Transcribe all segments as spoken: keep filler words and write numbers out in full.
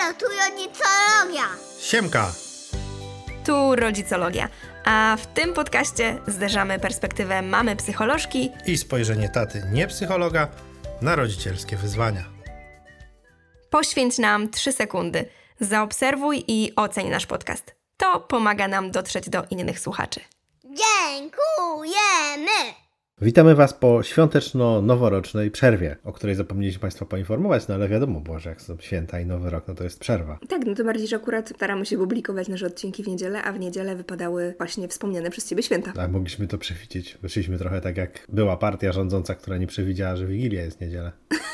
Halo, tu rodzicologia. Siemka! Tu rodzicologia, a w tym podcaście zderzamy perspektywę mamy psycholożki I spojrzenie taty, nie psychologa, na rodzicielskie wyzwania. Poświęć nam trzy sekundy, zaobserwuj i oceń nasz podcast. To pomaga nam dotrzeć do innych słuchaczy. Dziękujemy. Witamy Was po świąteczno-noworocznej przerwie, o której zapomnieliśmy Państwa poinformować, no ale wiadomo było, że jak są święta i Nowy Rok, no to jest przerwa. Tak, no to bardziej, że akurat staramy się publikować nasze odcinki w niedzielę, a w niedzielę wypadały właśnie wspomniane przez Ciebie święta. A mogliśmy to przewidzieć. Wyszliśmy trochę tak jak była partia rządząca, która nie przewidziała, że Wigilia jest niedziela.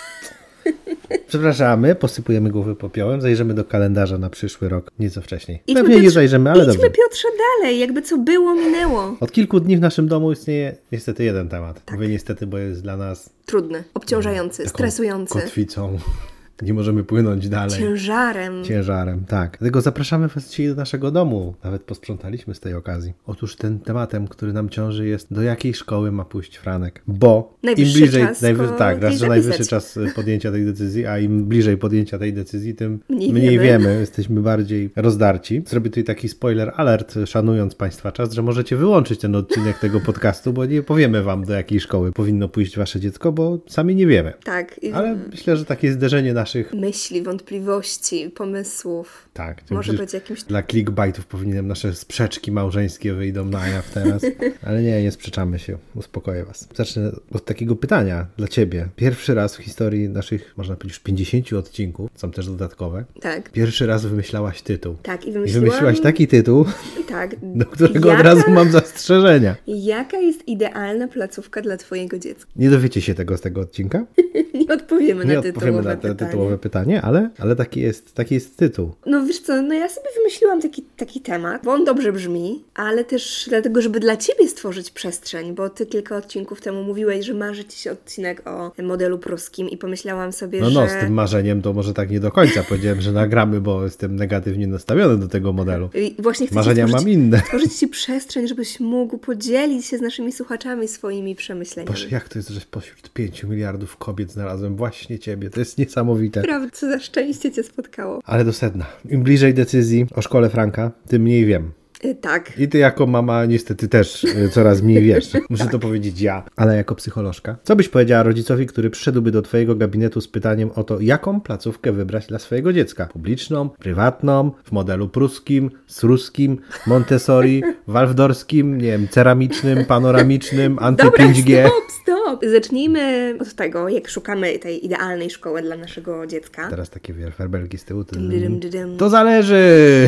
Przepraszamy, posypujemy głowy popiołem, zajrzymy do kalendarza na przyszły rok nieco wcześniej. Idźmy, Pewnie nie Piotrze, zajrzymy, ale idźmy, dobrze. Piotrze, dalej, jakby co było, minęło. Od kilku dni w naszym domu istnieje niestety jeden temat. Tak. Mówię niestety, bo jest dla nas Trudny, obciążający, taką stresujący, kotwicą. Nie możemy płynąć dalej. ciężarem. Ciężarem, tak. Dlatego zapraszamy Was dzisiaj do naszego domu. Nawet posprzątaliśmy z tej okazji. Otóż ten tematem, który nam ciąży, jest do jakiej szkoły ma pójść Franek. Bo Najwyższy im bliżej, czas najwy, go tak, raz, gdzieś że najwyższy zapisać. czas podjęcia tej decyzji, a im bliżej podjęcia tej decyzji, tym Mniej mniej, wiemy. wiemy. Jesteśmy bardziej rozdarci. Zrobię tutaj taki spoiler alert, szanując Państwa czas, że możecie wyłączyć ten odcinek tego podcastu, bo nie powiemy Wam, do jakiej szkoły powinno pójść Wasze dziecko, bo sami nie wiemy. Tak. i- Ale myślę, że takie zderzenie naszych... Myśli, wątpliwości, pomysłów. Tak, Może przecież być jakimś... Dla clickbaitów powinienem nasze sprzeczki małżeńskie wyjdą na jaw teraz. Ale nie, nie sprzeczamy się. Uspokoję Was. Zacznę od takiego pytania dla Ciebie. Pierwszy raz w historii naszych, można powiedzieć, pięćdziesięciu odcinków, są też dodatkowe, Tak, pierwszy raz wymyślałaś tytuł. tak. I I wymyśliłam... wymyśliłaś taki tytuł, Tak. do którego Jaka- od razu mam zastrzeżenia. Jaka jest idealna placówka dla Twojego dziecka? Nie dowiecie się tego z tego odcinka. Nie odpowiemy Nie na odpowiemy tytułowe na te pytanie. tytułowe pytanie, ale, ale taki, jest, taki jest tytuł. No wiesz co, no ja sobie wymyśliłam taki, taki temat, bo on dobrze brzmi, ale też dlatego, żeby dla Ciebie stworzyć przestrzeń, bo Ty kilka odcinków temu mówiłeś, że marzy Ci się odcinek o modelu pruskim i pomyślałam sobie, No że... no, z tym marzeniem to może tak nie do końca. Powiedziałem, że nagramy, bo jestem negatywnie nastawiony do tego modelu. I właśnie chcę Marzenia ci stworzyć, mam inne. stworzyć Ci przestrzeń, żebyś mógł podzielić się z naszymi słuchaczami swoimi przemyśleniami. Boże, jak to jest, że spośród pięciu miliardów kobiet znalazłem właśnie Ciebie. To jest niesamowite. Prawda, co za szczęście Cię spotkało. Ale do sedna. Im bliżej decyzji o szkole Franka, tym mniej wiem. Y, tak. I ty jako mama niestety też y, coraz mniej wiesz. Muszę to powiedzieć ja. Ale jako psycholożka. Co byś powiedziała rodzicowi, który przyszedłby do twojego gabinetu z pytaniem o to, jaką placówkę wybrać dla swojego dziecka? Publiczną, prywatną, w modelu pruskim, sruskim, Montessori, waldorfskim, nie wiem, ceramicznym, panoramicznym, anty Dobra, pięć G. stop, stop. Zacznijmy od tego, jak szukamy tej idealnej szkoły dla naszego dziecka. Teraz takie werfelbelki z tyłu. To, Dym, dym, dym. to zależy!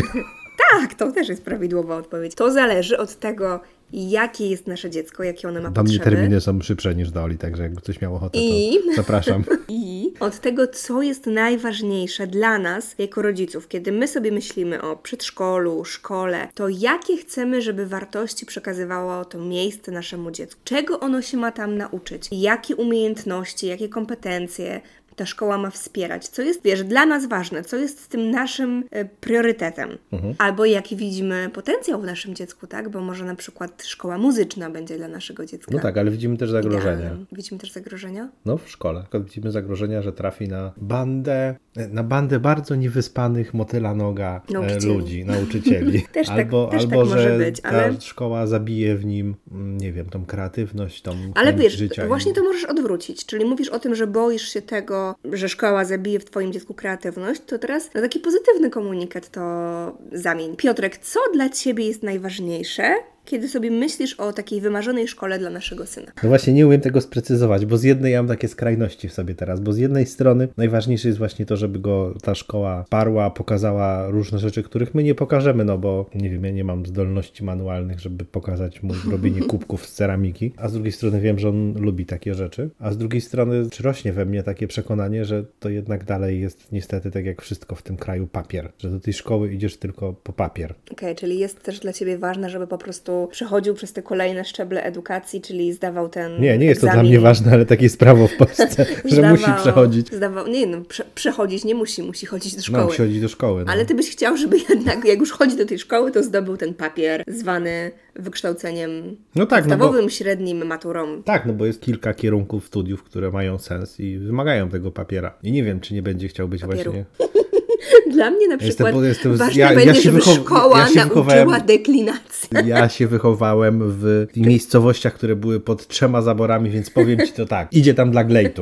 Tak, to też jest prawidłowa odpowiedź. To zależy od tego, jakie jest nasze dziecko, jakie ono ma Do mnie potrzeby. terminy są szybsze niż do Oli, także jakby ktoś miał ochotę, I- to zapraszam. I od tego, co jest najważniejsze dla nas jako rodziców, kiedy my sobie myślimy o przedszkolu, szkole, to jakie chcemy, żeby wartości przekazywało to miejsce naszemu dziecku. Czego ono się ma tam nauczyć? Jakie umiejętności, jakie kompetencje ta szkoła ma wspierać? Co jest, wiesz, dla nas ważne? Co jest tym naszym e, priorytetem? Mhm. Albo jaki widzimy potencjał w naszym dziecku, tak? Bo może na przykład szkoła muzyczna będzie dla naszego dziecka. No tak, ale widzimy też zagrożenia. idealnym. Widzimy też zagrożenia? No w szkole. Tylko widzimy zagrożenia, że trafi na bandę, na bandę bardzo niewyspanych motyla noga e, Nauczycieli. ludzi, nauczycieli. Też tak- albo też tak albo może że być, ta ale- szkoła zabije w nim, mm, nie wiem, tą kreatywność, tą Ale chęć wiesz, życia. i- właśnie to możesz odwrócić. Czyli mówisz o tym, że boisz się tego, że szkoła zabije w Twoim dziecku kreatywność, to teraz na taki pozytywny komunikat to zamień. Piotrek, co dla Ciebie jest najważniejsze, kiedy sobie myślisz o takiej wymarzonej szkole dla naszego syna? No właśnie nie umiem tego sprecyzować, bo z jednej ja mam takie skrajności w sobie teraz, bo z jednej strony najważniejsze jest właśnie to, żeby go ta szkoła parła, pokazała różne rzeczy, których my nie pokażemy, no bo nie wiem, ja nie mam zdolności manualnych, żeby pokazać mu robienie kubków z ceramiki, a z drugiej strony wiem, że on lubi takie rzeczy, a z drugiej strony rośnie we mnie takie przekonanie, że to jednak dalej jest niestety tak jak wszystko w tym kraju papier, że do tej szkoły idziesz tylko po papier. Okej, czyli jest też dla Ciebie ważne, żeby po prostu przechodził przez te kolejne szczeble edukacji, czyli zdawał ten Nie, nie jest to egzamin. dla mnie ważne, ale takie jest prawo w Polsce, że Zdawał- musi przechodzić. Zdawał, nie no, prze, przechodzić nie musi, musi chodzić do szkoły. No, musi chodzić do szkoły. No. Ale ty byś chciał, żeby jednak, jak już chodzi do tej szkoły, to zdobył ten papier zwany wykształceniem No tak, no bo, podstawowym, średnim, maturą. tak, no bo jest kilka kierunków studiów, które mają sens i wymagają tego papiera. I nie wiem, czy nie będzie chciał być Papieru. właśnie... Dla mnie na przykład Jestem, jestem, ważne ja, będzie, ja się żeby wychow- szkoła ja się nauczyła wychowałem, deklinacji. Ja się wychowałem w miejscowościach, które były pod trzema zaborami, więc powiem ci to tak. Idzie tam dla glejtu.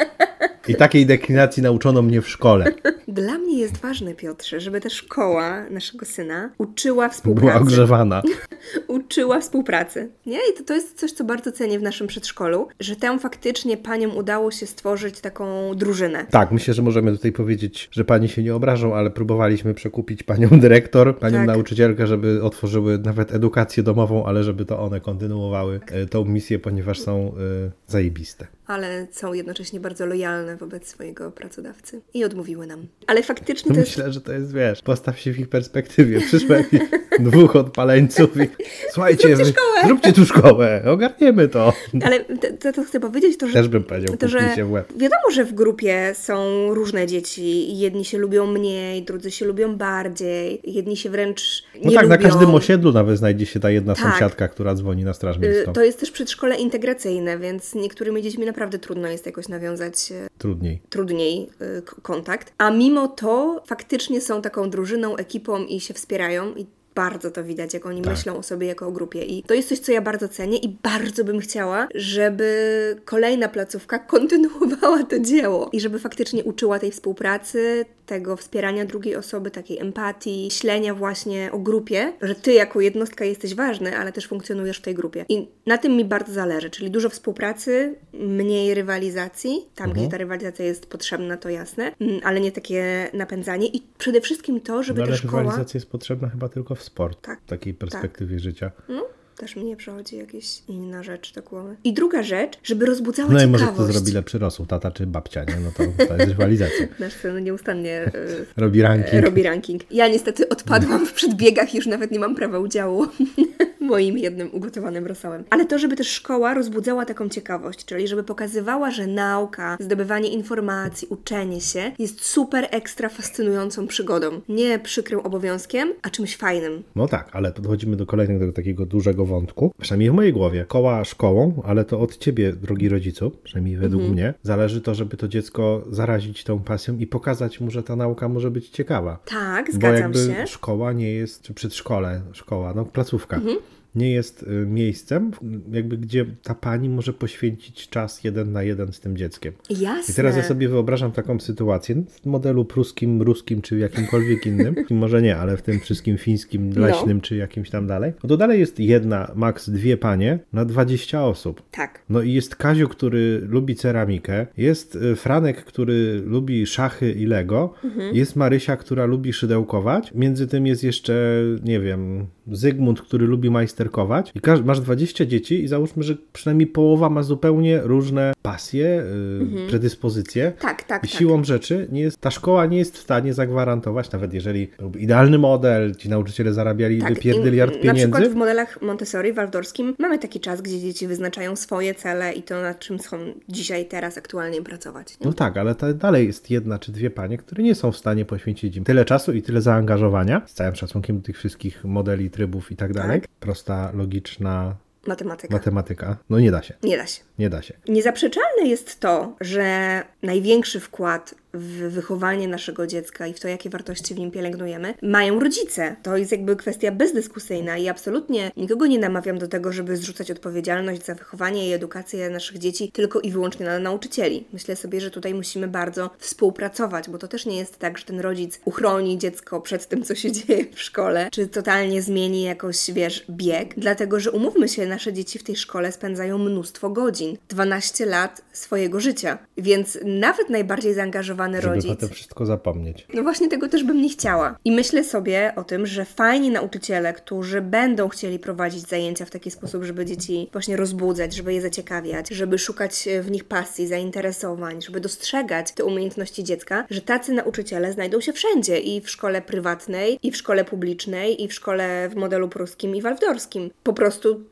I takiej deklinacji nauczono mnie w szkole. Dla mnie jest ważne, Piotrze, żeby ta szkoła naszego syna uczyła współpracy. Była ogrzewana. Uczyła współpracy. Nie? I to, to jest coś, co bardzo cenię w naszym przedszkolu, że tam faktycznie paniom udało się stworzyć taką drużynę. Tak, myślę, że możemy tutaj powiedzieć, że pani się nie obrażą, ale próbowaliśmy przekupić panią dyrektor, panią Tak. nauczycielkę, żeby otworzyły nawet edukację domową, ale żeby to one kontynuowały e, tą misję, ponieważ są e, zajebiste. Ale są jednocześnie bardzo lojalne wobec swojego pracodawcy. I odmówiły nam. Ale faktycznie to jest... Myślę, że to jest, wiesz, postaw się w ich perspektywie. Przyszło jakichś dwóch odpaleńców i słuchajcie, Zróbcie wy, szkołę. zróbcie tu szkołę, ogarniemy to. Ale to, to, to chcę powiedzieć, to że... Też bym powiedział, to, że puknij się w łeb. wiadomo, że w grupie są różne dzieci. Jedni się lubią mniej, drudzy się lubią bardziej. Jedni się wręcz nie No tak, lubią. na każdym osiedlu nawet znajdzie się ta jedna Tak. sąsiadka, która dzwoni na straż Y, miejską. To jest też przedszkole integracyjne, więc z niektórymi dziećmi naprawdę trudno jest jakoś nawiązać y, Trudniej. trudniej y, k- kontakt. A mimo to faktycznie są taką drużyną, ekipą i się wspierają i bardzo to widać, jak oni Tak. myślą o sobie jako o grupie. I to jest coś, co ja bardzo cenię i bardzo bym chciała, żeby kolejna placówka kontynuowała to dzieło i żeby faktycznie uczyła tej współpracy, tego wspierania drugiej osoby, takiej empatii, myślenia właśnie o grupie, że ty jako jednostka jesteś ważny, ale też funkcjonujesz w tej grupie. I na tym mi bardzo zależy, czyli dużo współpracy, mniej rywalizacji, tam Mhm. gdzie ta rywalizacja jest potrzebna, to jasne, mm, ale nie takie napędzanie i przede wszystkim to, żeby No, ale ta szkoła... rywalizacja jest potrzebna chyba tylko w sport, Tak. w takiej perspektywie życia. No, też mi nie przychodzi jakaś inna rzecz do głowy. I druga rzecz, żeby rozbudzała No i ciekawość. może kto zrobi lepszy rosół, tata czy babcia, nie? No to, to jest rywalizacja. Nasz syn nieustannie y, Robi ranking. robi ranking. Ja niestety odpadłam w przedbiegach, już nawet nie mam prawa udziału moim jednym ugotowanym rosołem. Ale to, żeby też szkoła rozbudzała taką ciekawość, czyli żeby pokazywała, że nauka, zdobywanie informacji, uczenie się jest super ekstra fascynującą przygodą. Nie przykrym obowiązkiem, a czymś fajnym. No tak, ale podchodzimy do kolejnego takiego dużego wątku. Przynajmniej w mojej głowie. Szkoła szkołą, ale to od ciebie, drogi rodzicu, przynajmniej według Mhm. mnie, zależy to, żeby to dziecko zarazić tą pasją i pokazać mu, że ta nauka może być ciekawa. Tak, Bo zgadzam jakby się. szkoła nie jest, czy przedszkole, szkoła, no placówka, Mhm. nie jest y, miejscem, jakby gdzie ta pani może poświęcić czas jeden na jeden z tym dzieckiem. Jasne. I teraz ja sobie wyobrażam taką sytuację w modelu pruskim, ruskim czy jakimkolwiek innym, może nie, ale w tym wszystkim fińskim, leśnym No. czy jakimś tam dalej, no to dalej jest jedna, maks dwie panie na dwadzieścia osób. Tak. No i jest Kaziu, który lubi ceramikę, jest y, Franek, który lubi szachy i Lego, Mhm. jest Marysia, która lubi szydełkować, między tym jest jeszcze, nie wiem, Zygmunt, który lubi majsterkować i każ- masz dwadzieścia dzieci i załóżmy, że przynajmniej połowa ma zupełnie różne pasje, y, predyspozycje. Tak, tak, I tak. siłą rzeczy nie jest, ta szkoła nie jest w stanie zagwarantować, nawet jeżeli byłby idealny model, ci nauczyciele zarabiali Tak, pierdyliard i na pieniędzy. przykład w modelach Montessori waldorfskim mamy taki czas, gdzie dzieci wyznaczają swoje cele i to, nad czym chcą dzisiaj, teraz aktualnie pracować. Nie? No tak, ale to dalej jest jedna czy dwie panie, które nie są w stanie poświęcić im tyle czasu i tyle zaangażowania, z całym szacunkiem do tych wszystkich modeli, trybów i tak dalej. Prosta, logiczna Matematyka. matematyka. No nie da się, Nie da się. nie da się. Niezaprzeczalne jest to, że największy wkład w wychowanie naszego dziecka i w to, jakie wartości w nim pielęgnujemy, mają rodzice. To jest jakby kwestia bezdyskusyjna i absolutnie nikogo nie namawiam do tego, żeby zrzucać odpowiedzialność za wychowanie i edukację naszych dzieci tylko i wyłącznie na nauczycieli. Myślę sobie, że tutaj musimy bardzo współpracować, bo to też nie jest tak, że ten rodzic uchroni dziecko przed tym, co się dzieje w szkole, czy totalnie zmieni jakoś, wiesz, bieg, dlatego, że umówmy się, nasze dzieci w tej szkole spędzają mnóstwo godzin, dwanaście lat swojego życia, więc nawet najbardziej zaangażowany Żeby rodzic... potem wszystko zapomnieć. No właśnie tego też bym nie chciała. I myślę sobie o tym, że fajni nauczyciele, którzy będą chcieli prowadzić zajęcia w taki sposób, żeby dzieci właśnie rozbudzać, żeby je zaciekawiać, żeby szukać w nich pasji, zainteresowań, żeby dostrzegać te umiejętności dziecka, że tacy nauczyciele znajdą się wszędzie i w szkole prywatnej, i w szkole publicznej, i w szkole w modelu pruskim i waldorskim. Po prostu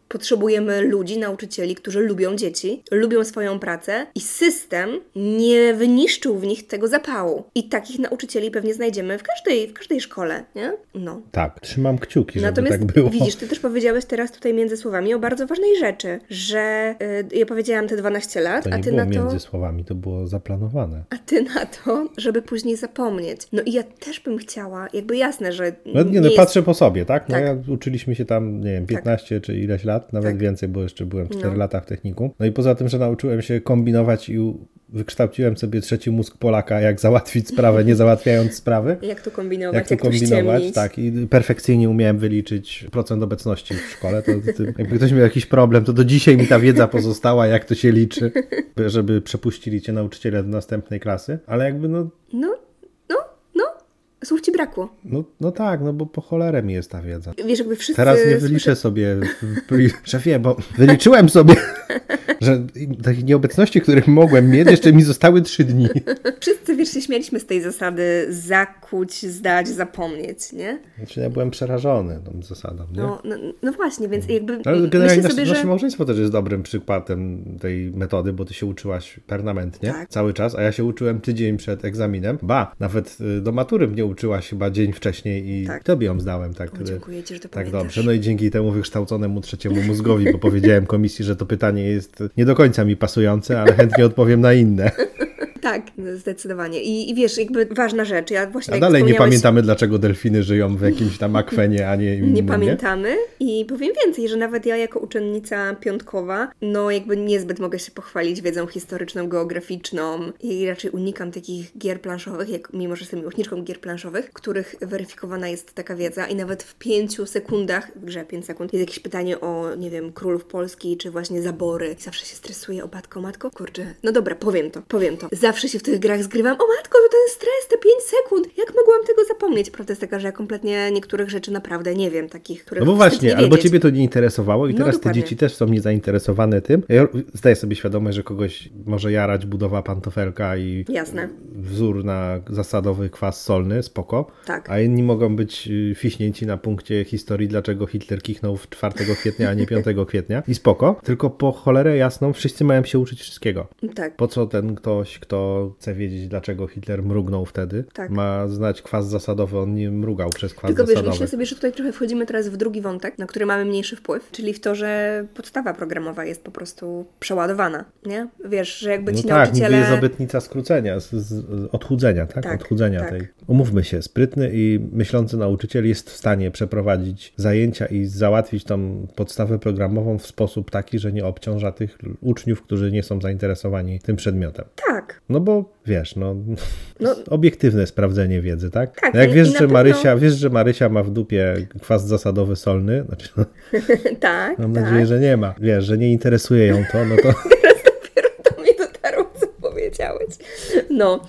Potrzebujemy ludzi, nauczycieli, którzy lubią dzieci, lubią swoją pracę i system nie wyniszczył w nich tego zapału. I takich nauczycieli pewnie znajdziemy w każdej, w każdej szkole, nie? No. Tak, trzymam kciuki, żeby Natomiast tak było. widzisz, ty też powiedziałeś teraz tutaj między słowami o bardzo ważnej rzeczy, że y, ja powiedziałam te dwanaście lat, To nie a ty było na to... między słowami, to było zaplanowane. A ty na to, żeby później zapomnieć. No i ja też bym chciała, jakby jasne, że No nie, nie no jest... patrzę po sobie, tak? No Tak. ja uczyliśmy się tam, nie wiem, piętnaście czy ileś lat, nawet Tak. więcej, bo jeszcze byłem cztery No. lata w technikum. No i poza tym, że nauczyłem się kombinować i u- wykształciłem sobie trzeci mózg Polaka, jak załatwić sprawę, nie załatwiając sprawy. Jak to kombinować, Jak to jak kombinować, ściemnić. tak. I perfekcyjnie umiałem wyliczyć procent obecności w szkole. To, to, jakby ktoś miał jakiś problem, to do dzisiaj mi ta wiedza pozostała, jak to się liczy, żeby przepuścili cię nauczyciele do następnej klasy. Ale jakby no, No, no, no. Słów ci brakło. no, no tak, no bo po cholerę mi jest ta wiedza. Wiesz, jakby wszyscy... Teraz nie wyliczę sobie, szefie, bo wyliczyłem sobie, że takich nieobecności, których mogłem mieć, jeszcze mi zostały trzy dni. Wszyscy, wiesz, się śmialiśmy z tej zasady zakuć, zdać, zapomnieć, nie? Znaczy ja byłem przerażony tą zasadą, nie? No, no, no właśnie, więc jakby Ale generalnie myślę nasze, sobie, nasze że... małżeństwo też jest dobrym przykładem tej metody, bo ty się uczyłaś permanentnie Tak. cały czas, a ja się uczyłem tydzień przed egzaminem. Ba, nawet y, do matury mnie uczyłaś chyba dzień wcześniej i Tak. tobie ją zdałem tak, O, dziękuję ci, że to tak pamiętasz. dobrze. No i dzięki temu wykształconemu trzeciemu mózgowi, bo powiedziałem komisji, że to pytanie jest nie do końca mi pasujące, ale chętnie odpowiem na inne. Tak, zdecydowanie. I, I wiesz, jakby ważna rzecz, ja właśnie A jak dalej nie wspomniałeś, pamiętamy, dlaczego delfiny żyją w jakimś tam akwenie, a nie innym. Nie pamiętamy i powiem więcej, że nawet ja jako uczennica piątkowa, no jakby niezbyt mogę się pochwalić wiedzą historyczną, geograficzną i raczej unikam takich gier planszowych, jak, mimo że jestem miłośniczką gier planszowych, w których weryfikowana jest taka wiedza i nawet w pięciu sekundach, w grze pięć sekund, jest jakieś pytanie o, nie wiem, królów Polski, czy właśnie zabory. I zawsze się stresuję, o matko, matko, kurczę, no dobra, powiem to, powiem to. Zawsze się w tych grach zgrywam, o matko, to ten stres, te pięć sekund, jak mogłam tego zapomnieć? Prawda jest taka, że ja kompletnie niektórych rzeczy naprawdę nie wiem, takich, których No bo wstyd właśnie, nie albo wiedzieć. ciebie to nie interesowało i No teraz te dokładnie. dzieci też są niezainteresowane tym. Ja zdaję sobie świadomość, że kogoś może jarać budowa pantofelka i Jasne. wzór na zasadowy kwas solny, spoko. Tak. A inni mogą być y, fiśnięci na punkcie historii, dlaczego Hitler kichnął w czwartego kwietnia, a nie piątego kwietnia. I spoko. Tylko po cholerę jasną wszyscy mają się uczyć wszystkiego. Tak. Po co ten ktoś, kto chce wiedzieć, dlaczego Hitler mrugnął wtedy, Tak. ma znać kwas zasadowy? On nie mrugał przez kwas Tylko wiesz, zasadowy. myślę sobie, że tutaj trochę wchodzimy teraz w drugi wątek, na który mamy mniejszy wpływ, czyli w to, że podstawa programowa jest po prostu przeładowana, nie? Wiesz, że jakby ci No tak, nauczyciele... niby jest obietnica skrócenia, z, z, odchudzenia, tak? Tak, odchudzenia tak. tej. Umówmy się, sprytny i myślący nauczyciel jest w stanie przeprowadzić zajęcia i załatwić tą podstawę programową w sposób taki, że nie obciąża tych uczniów, którzy nie są zainteresowani tym przedmiotem. Tak. No bo wiesz, no, No- obiektywne sprawdzenie wiedzy, tak? Tak, No jak i- wiesz, i na że pewno- Marysia, wiesz, że Marysia ma w dupie kwas zasadowy solny, znaczy, no, tak, mam tak. nadzieję, że nie ma. Wiesz, że nie interesuje ją to, no to Dopiero do mnie dotarło, co powiedziałeś. No.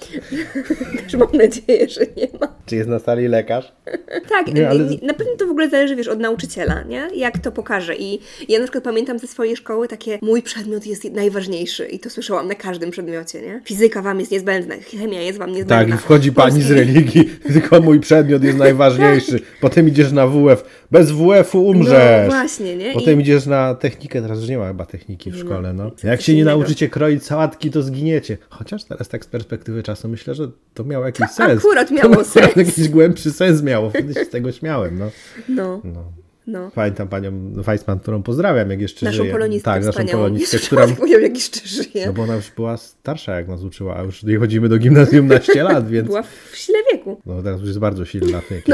Też mam nadzieję, że nie ma. czy jest na sali lekarz? Tak, Nie, ale- nie- na pewno to w ogóle zależy, wiesz, od nauczyciela, nie? Jak to pokaże. I ja na przykład pamiętam ze swojej szkoły takie, mój przedmiot jest najważniejszy i to słyszałam na każdym przedmiocie, nie? Fizyka wam jest niezbędna, chemia jest wam niezbędna. Tak, i wchodzi pani z Polski- religii, tylko mój przedmiot jest najważniejszy. Potem idziesz na W F. Bez W F-u umrzesz. No właśnie, nie? Potem I- idziesz na technikę, teraz już nie ma chyba techniki w Nie szkole, ma. no. Co- Jak coś się nie innego. nauczycie kroić sałatki, to zginiecie. Chociaż teraz tak z perspektywy czasu myślę, że to miało jakiś sens. akurat miało to sens. Jakiś głębszy sens miało. Wtedy się z tego śmiałem, no. No, no. no. Pamiętam panią Weissman, którą pozdrawiam, jak jeszcze Naszą żyje. polonistkę Tak, naszą wspaniałą. polonistkę, Jezu, która... powiedział, jak jeszcze żyje. No bo ona już była starsza, jak nas uczyła, a już nie chodzimy do gimnazjum naście lat, więc... Była w sile wieku. No teraz już jest bardzo silna. No,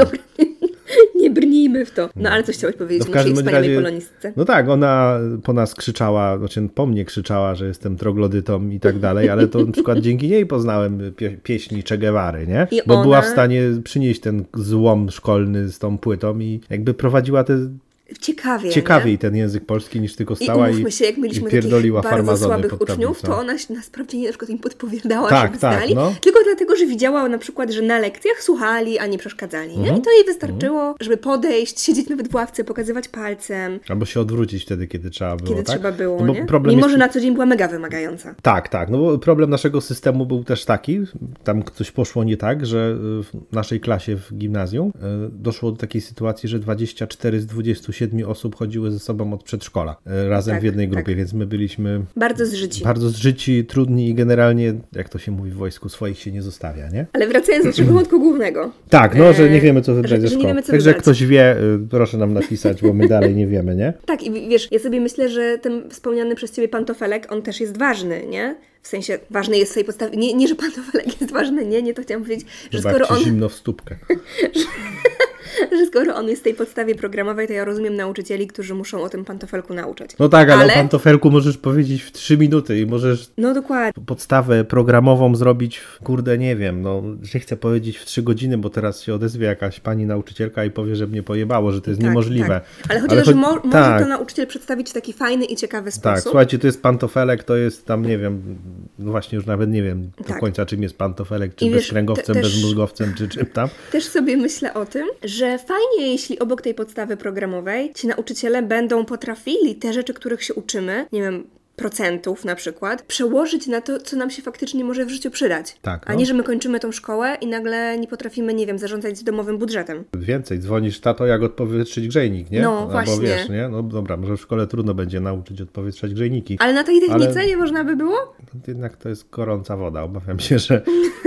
nie brnijmy w to. No ale coś chciałeś powiedzieć No w o naszej każdym wspaniałej razie- polonistce. No tak, ona po nas krzyczała, znaczy po mnie krzyczała, że jestem troglodytą i tak dalej, ale to na przykład dzięki niej poznałem pie- pieśni Che Guevary, nie? I Bo ona- była w stanie przynieść ten złom szkolny z tą płytą i jakby prowadziła te Ciekawie, ciekawiej nie? ten język polski niż tylko I stała i, umówmy się, jak i mieliśmy pierdoliła takich bardzo farmazony słabych pod uczniów, tablicą. to ona się na sprawdzianie na przykład im podpowiadała, Tak, żeby tak, znali, no. tylko dlatego, że widziała na przykład, że na lekcjach słuchali, a nie przeszkadzali. Nie? Mhm. I to jej wystarczyło, żeby podejść, siedzieć nawet w ławce, pokazywać palcem, Albo się odwrócić wtedy, kiedy trzeba było, kiedy tak? trzeba było, No bo nie? problem Mimo, jest... że na co dzień była mega wymagająca. Tak, tak. No bo problem naszego systemu był też taki, tam coś poszło nie tak, że w naszej klasie w gimnazjum y, doszło do takiej sytuacji, że dwadzieścia cztery z dwudziestu siedmiu osób chodziły ze sobą od przedszkola, razem tak, w jednej grupie, tak. więc my byliśmy bardzo zżyci. Bardzo zżyci, trudni i generalnie, jak to się mówi w wojsku, swoich się nie zostawia, nie? Ale wracając do naszego wątku głównego. Tak, no, że nie wiemy, co wybrać że, ze że nie szkoły. wiemy, co Także jak wybrać. ktoś wie, proszę nam napisać, bo my dalej nie wiemy, nie? Tak, i wiesz, ja sobie myślę, że ten wspomniany przez ciebie pantofelek, on też jest ważny, nie? W sensie, ważny jest w swojej podstawie. Nie, nie, że pantofelek jest ważny, nie, nie to chciałam powiedzieć, że Chyba skoro jak ci on... zimno w stópkę. że skoro on jest w tej podstawie programowej, to ja rozumiem nauczycieli, którzy muszą o tym pantofelku nauczać. No tak, ale, ale... o pantofelku możesz powiedzieć w trzy minuty i możesz No dokładnie. podstawę programową zrobić, w, kurde, nie wiem, no, nie chcę powiedzieć w trzy godziny, bo teraz się odezwie jakaś pani nauczycielka i powie, że mnie pojebało, że to jest tak, niemożliwe. Tak. Ale chodzi ale o to, że cho- mo- może tak. to nauczyciel przedstawić w taki fajny i ciekawy sposób. Tak, słuchajcie, to jest pantofelek, to jest tam, nie wiem, no właśnie już nawet nie wiem do Tak. końca, czym jest pantofelek, czy I wiesz, bezkręgowcem, te- też- bezmózgowcem, czy czym tam. Też sobie myślę o tym, że fajnie, jeśli obok tej podstawy programowej ci nauczyciele będą potrafili te rzeczy, których się uczymy, nie wiem, procentów na przykład, przełożyć na to, co nam się faktycznie może w życiu przydać. Tak, A no. nie, że my kończymy tą szkołę i nagle nie potrafimy, nie wiem, zarządzać domowym budżetem. Więcej, dzwonisz, tato, jak odpowietrzyć grzejnik, nie? No, Albo właśnie. wiesz, nie? No dobra, może w szkole trudno będzie nauczyć odpowietrzać grzejniki. Ale na tej technice Ale- nie można by było? Jednak to jest gorąca woda, obawiam się, że...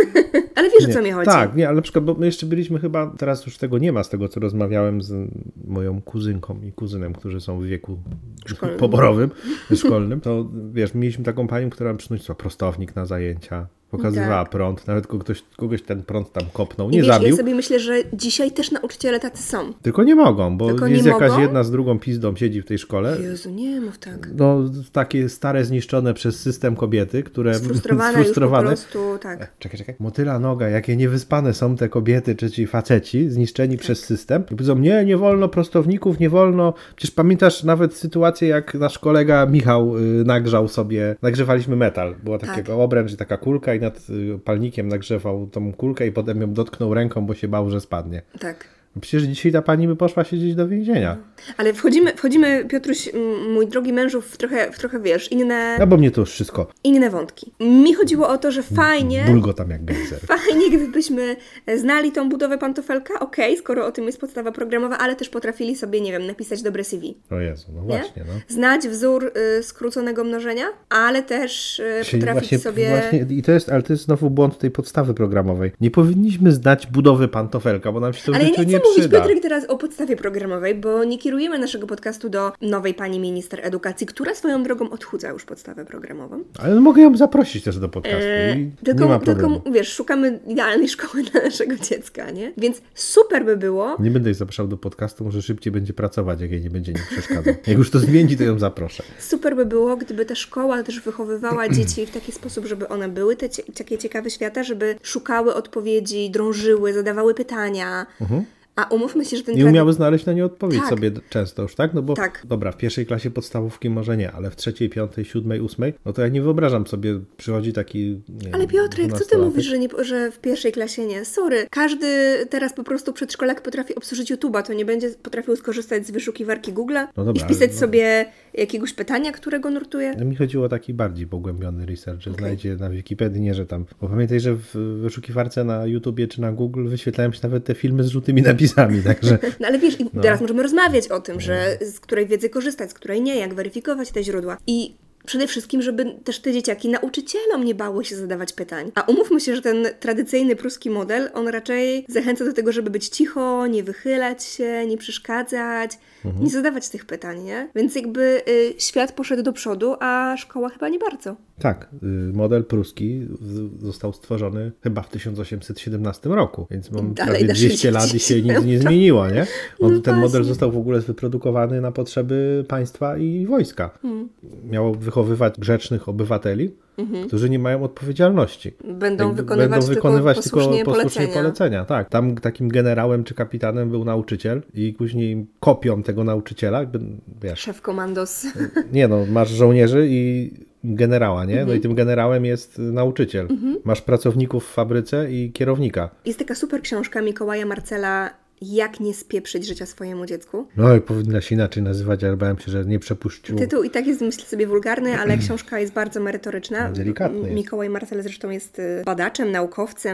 Ale wiesz, Nie. o co mi chodzi. Tak, nie, ale na przykład, bo my jeszcze byliśmy chyba, teraz już tego nie ma, z tego co rozmawiałem z moją kuzynką i kuzynem, którzy są w wieku Szkolnym. poborowym, szkolnym, to wiesz, mieliśmy taką panią, która przynosiła prostownik na zajęcia, pokazywała Tak. prąd, nawet kogoś, kogoś ten prąd tam kopnął, I nie wiesz, zabił, ja sobie myślę, że dzisiaj też nauczyciele tacy są. tylko nie mogą, bo Tylko jest nie jakaś mogą? jedna z drugą pizdą siedzi w tej szkole. Jezu, nie mów tak. No, takie stare, zniszczone przez system kobiety, które Sfrustrowane, sfrustrowane. już po prostu, tak. Czekaj, czekaj. Motyla noga, jakie niewyspane są te kobiety czy ci faceci, zniszczeni Tak. przez system. I powiedzą, nie, nie wolno prostowników, nie wolno. Przecież pamiętasz nawet sytuację, jak nasz kolega Michał y, nagrzał sobie, nagrzewaliśmy metal. Była Tak. takiego obręcz i taka kulka i nad y, palnikiem nagrzewał tą kulkę i potem ją dotknął ręką, bo się bał, że spadnie. Tak. Przecież dzisiaj ta pani by poszła siedzieć do więzienia. Ale wchodzimy, wchodzimy Piotruś, m, mój drogi mężu, w trochę, w trochę wiesz, inne, No bo mnie to już wszystko inne wątki. Mi chodziło o to, że fajnie, bulgo tam jak gejzer. fajnie, gdybyśmy znali tą budowę pantofelka, okej, skoro o tym jest podstawa programowa, ale też potrafili sobie, nie wiem, napisać dobre C V. O Jezu, no Nie? właśnie, no. Znać wzór y, skróconego mnożenia, ale też y, Czyli potrafić właśnie, sobie... właśnie, i to jest, ale to jest znowu błąd tej podstawy programowej. Nie powinniśmy znać budowy pantofelka, bo nam się to w Ale ja życiu nie nie, chcę mówić, przyda. Piotrek, teraz o podstawie programowej, bo nie kierujemy naszego podcastu do nowej pani minister edukacji, która swoją drogą odchudza już podstawę programową. Ale mogę ją zaprosić też do podcastu i nie Tylko, ma problemu. tylko, wiesz, szukamy idealnej szkoły dla naszego dziecka, nie? Więc super by było... Nie będę jej zapraszał do podcastu, może szybciej będzie pracować, jak jej nie będzie nikt przeszkadzał. Jak już to zmieni, to ją zaproszę. Super by było, gdyby ta szkoła też wychowywała dzieci w taki sposób, żeby one były te cie- takie ciekawe świata, żeby szukały odpowiedzi, drążyły, zadawały pytania. Mhm. A umówmy się, że ten Nie umiały znaleźć na nie odpowiedź Tak. sobie d- często już, tak? No bo Tak. dobra, w pierwszej klasie podstawówki może nie, ale w trzeciej, piątej, siódmej, ósmej, no to ja nie wyobrażam sobie, przychodzi taki, nie Ale wiem, Piotrek, co ty dwunastolatek. mówisz, że, nie, że w pierwszej klasie nie? Sorry, każdy teraz po prostu przedszkolak potrafi obsłużyć YouTube'a, to nie będzie potrafił skorzystać z wyszukiwarki Google'a No dobra, i wpisać ale no- sobie jakiegoś pytania, którego nurtuje? Mi chodziło o taki bardziej pogłębiony research, że znajdzie na Wikipedii, nie, że tam... Bo pamiętaj, że w wyszukiwarce na YouTubie czy na Google wyświetlają się nawet te filmy z żółtymi napisami, także... No ale wiesz, i teraz możemy rozmawiać o tym, że z której wiedzy korzystać, z której nie, jak weryfikować te źródła. I przede wszystkim, żeby też te dzieciaki nauczycielom nie bały się zadawać pytań. A umówmy się, że ten tradycyjny pruski model, on raczej zachęca do tego, żeby być cicho, nie wychylać się, nie przeszkadzać, Mhm. nie zadawać tych pytań, nie? Więc jakby y, świat poszedł do przodu, a szkoła chyba nie bardzo. Tak, y, model pruski z- został stworzony chyba w tysiąc osiemset siedemnastym roku, więc mam Dalej prawie da się dwieście lat i się dziś. nic nie zmieniło, nie? On, No ten model właśnie. został w ogóle wyprodukowany na potrzeby państwa i wojska. Hmm. Miało wychowywać grzecznych obywateli, którzy nie mają odpowiedzialności. Będą Jakby wykonywać, będą wykonywać tylko tylko posłusznie posłusznie polecenia. polecenia. Tak, tam takim generałem czy kapitanem był nauczyciel i później kopią tego nauczyciela, jakby, wiesz, Szef komandos. nie no, masz żołnierzy i generała, nie? Mhm. No i tym generałem jest nauczyciel. Masz pracowników w fabryce i kierownika. Jest taka super książka Mikołaja Marcela Jak nie spieprzyć życia swojemu dziecku. No i powinna się inaczej nazywać, ale bałem się, że nie przepuścił. Tytuł i tak jest, myślę sobie, wulgarny, ale książka jest bardzo merytoryczna. Delikatny. Mikołaj Marcel zresztą jest badaczem, naukowcem,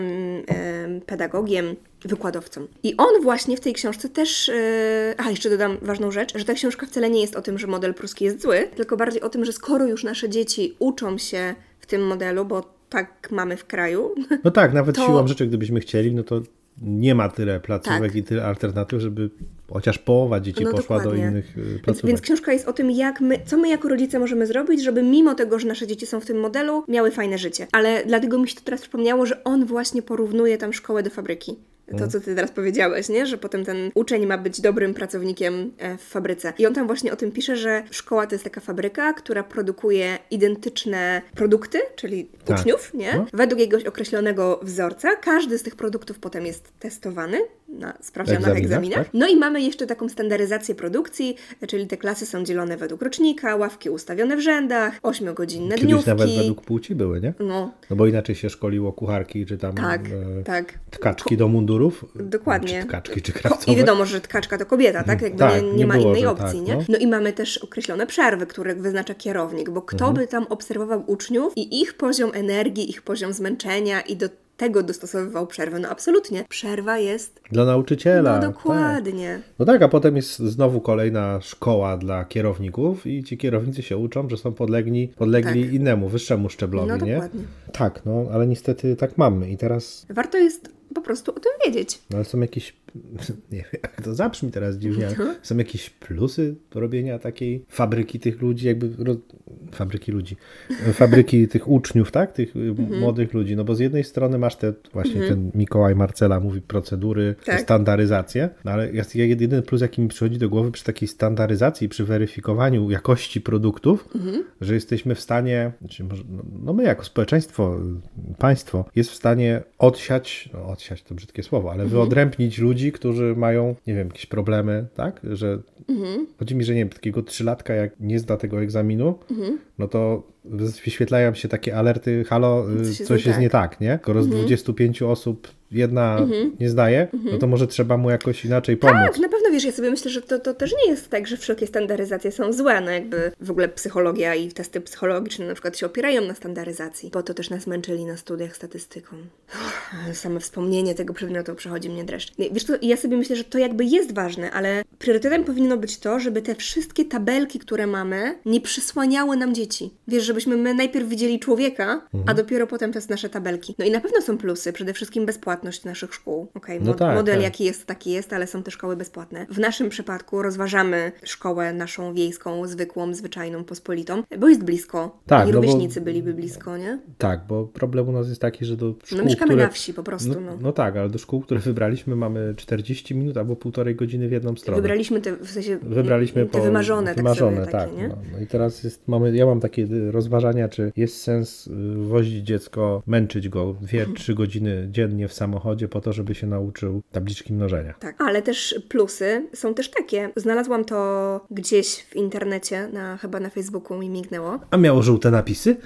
pedagogiem, wykładowcą. I on właśnie w tej książce też... A, jeszcze dodam ważną rzecz, że ta książka wcale nie jest o tym, że model pruski jest zły, tylko bardziej o tym, że skoro już nasze dzieci uczą się w tym modelu, bo tak mamy w kraju... No tak, nawet to... siłą rzeczy, gdybyśmy chcieli, no to nie ma tyle placówek tak. i tyle alternatyw, żeby chociaż połowa dzieci no poszła dokładnie. do innych placówek. Więc, więc książka jest o tym, jak my, co my jako rodzice możemy zrobić, żeby mimo tego, że nasze dzieci są w tym modelu, miały fajne życie. Ale dlatego mi się to teraz przypomniało, że on właśnie porównuje tam szkołę do fabryki. To, co ty teraz powiedziałeś, nie? Że potem ten uczeń ma być dobrym pracownikiem w fabryce. I on tam właśnie o tym pisze, że szkoła to jest taka fabryka, która produkuje identyczne produkty, czyli tak. uczniów, nie? No. Według jakiegoś określonego wzorca. Każdy z tych produktów potem jest testowany na sprawdzianach, Egzaminach, egzaminach. tak? No i mamy jeszcze taką standaryzację produkcji, czyli te klasy są dzielone według rocznika, ławki ustawione w rzędach, ośmiogodzinne Kiedyś dniówki. nawet według płci były, nie? No. No bo inaczej się szkoliło kucharki, czy tam Tak, e, tak. tkaczki do mundurów. Dokładnie. Czy tkaczki, czy krawcowe. I wiadomo, że tkaczka to kobieta, tak? Jakby tak, nie, nie, nie ma było, innej że opcji, tak, nie? no. No i mamy też określone przerwy, które wyznacza kierownik, bo kto Mhm. by tam obserwował uczniów i ich poziom energii, ich poziom zmęczenia i do tego dostosowywał przerwę? No absolutnie. Przerwa jest... Dla nauczyciela. No dokładnie. Tak. No tak, a potem jest znowu kolejna szkoła dla kierowników i ci kierownicy się uczą, że są podlegli, podlegli Tak. innemu, wyższemu szczeblowi, No nie? dokładnie. Tak, no, ale niestety tak mamy i teraz... Warto jest po prostu o tym wiedzieć. No ale są jakieś, nie wiem, jak to zabrzmi teraz dziwnie, ale są jakieś plusy do robienia takiej fabryki tych ludzi, jakby, ro... fabryki ludzi, fabryki tych uczniów, tak, tych mhm. młodych ludzi, no bo z jednej strony masz te, właśnie mhm. ten Mikołaj Marcela mówi procedury, tak. standaryzację, no ale jest jedyny plus, jaki mi przychodzi do głowy przy takiej standaryzacji, przy weryfikowaniu jakości produktów, mhm. że jesteśmy w stanie, znaczy może, no my jako społeczeństwo, państwo, jest w stanie odsiać, no odsiać to brzydkie słowo, ale mhm. wyodrębnić ludzi, którzy mają, nie wiem, jakieś problemy, tak, że mhm. chodzi mi, że nie wiem, takiego trzylatka jak nie zda tego egzaminu, mhm. no to wyświetlają się takie alerty, halo, coś, coś jest nie tak, nie? Skoro z dwudziestu pięciu osób jedna mm-hmm. nie zdaje, mm-hmm. no to może trzeba mu jakoś inaczej pomóc. Tak, na pewno, wiesz, ja sobie myślę, że to, to też nie jest tak, że wszelkie standaryzacje są złe, no jakby w ogóle psychologia i testy psychologiczne na przykład się opierają na standaryzacji, bo to też nas męczyli na studiach statystyką. Uff, same wspomnienie tego przedmiotu przechodzi mnie dreszcz. Wiesz co, ja sobie myślę, że to jakby jest ważne, ale priorytetem powinno być to, żeby te wszystkie tabelki, które mamy, nie przysłaniały nam dzieci. Wiesz, żebyśmy my najpierw widzieli człowieka, mhm. a dopiero potem te nasze tabelki. No i na pewno są plusy, przede wszystkim bezpłatność naszych szkół. Okay, no mod- tak, model tak. jaki jest, taki jest, ale są te szkoły bezpłatne. W naszym przypadku rozważamy szkołę naszą wiejską, zwykłą, zwyczajną, pospolitą, bo jest blisko. Tak, I no rówieśnicy bo, byliby blisko, nie? Tak, bo problem u nas jest taki, że do szkół, No mieszkamy które, na wsi po prostu. No, no. no tak, ale do szkół, które wybraliśmy, mamy czterdzieści minut albo półtorej godziny w jedną stronę. Wybraliśmy te, w sensie, Wybraliśmy te po, wymarzone, wymarzone tak, sobie, tak. takie, nie? No, no i teraz jest, mamy, ja mam takie rozważania, czy jest sens wozić dziecko, męczyć go dwie, trzy godziny dziennie w samochodzie po to, żeby się nauczył tabliczki mnożenia. Tak, ale też plusy są też takie. Znalazłam to gdzieś w internecie, na, chyba na Facebooku mi mignęło. A miało żółte napisy?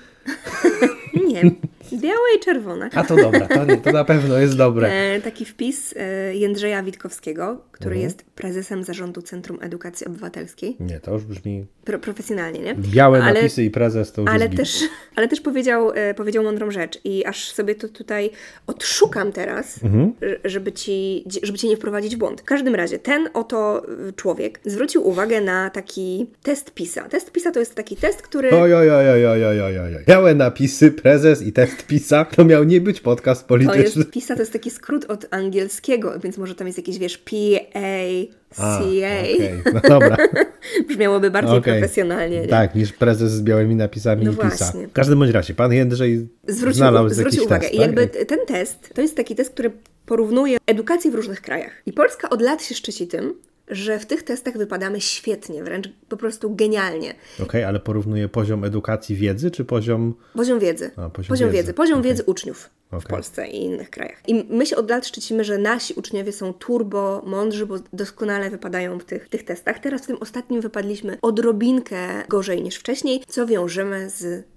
Nie, białe i czerwone. A to dobra, to, nie, to na pewno jest dobre. E, taki wpis e, Jędrzeja Witkowskiego, który mhm. jest prezesem Zarządu Centrum Edukacji Obywatelskiej. Nie, to już brzmi... Pro, profesjonalnie, nie? Białe ale, napisy i prezes to już ale jest też, ale też powiedział, e, powiedział mądrą rzecz i aż sobie to tutaj odszukam teraz, mhm. żeby, ci, żeby cię nie wprowadzić w błąd. W każdym razie ten oto człowiek zwrócił uwagę na taki test PISA. Test PISA to jest taki test, który... Oj, oj, oj, oj, oj, oj, oj, oj. Białe napisy, prezes i test PISA. To miał nie być podcast polityczny. To jest, PISA to jest taki skrót od angielskiego, więc może tam jest jakieś, wiesz, P A C A. Okay. No dobra. Brzmiałoby bardziej okay. profesjonalnie. Nie? Tak, niż prezes z białymi napisami no i PISA. Właśnie. W każdym bądź razie, pan Jędrzej zwrócił, znalazł zwrócił jakiś uwagę. test. I tak? jakby ten test, to jest taki test, który porównuje edukację w różnych krajach. I Polska od lat się szczyci tym, że w tych testach wypadamy świetnie, wręcz po prostu genialnie. Okej, okay, ale porównuje poziom edukacji wiedzy, czy poziom... Poziom wiedzy. A, poziom, poziom wiedzy. wiedzy. Poziom okay. wiedzy uczniów okay. w Polsce i innych krajach. I my się od lat szczycimy, że nasi uczniowie są turbo mądrzy, bo doskonale wypadają w tych, tych testach. Teraz w tym ostatnim wypadliśmy odrobinkę gorzej niż wcześniej, co wiążemy z